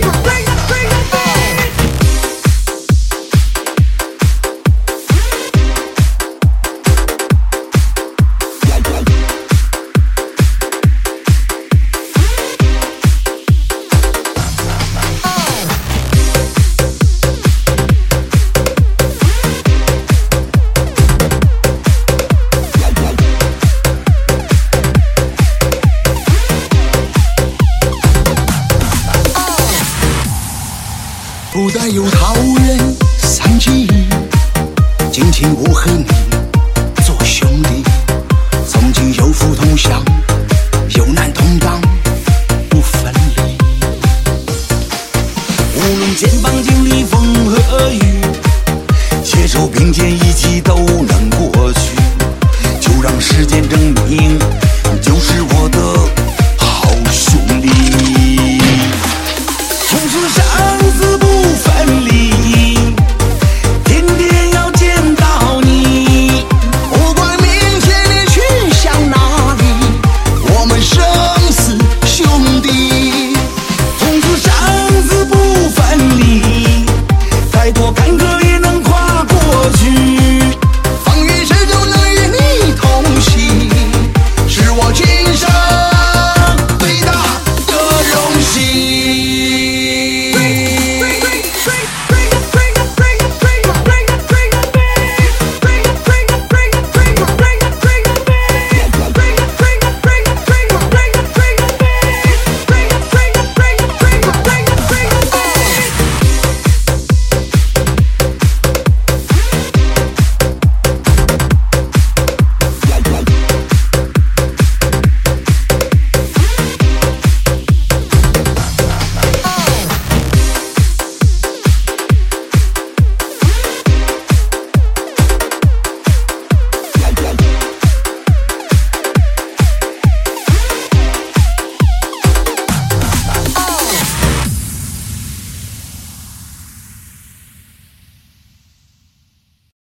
不带有桃园三季，今天我和你做兄弟，从今有福同享，有难同当，不分离。无论肩膀经历风和雨，携手并肩一起都能过去，就让时间证明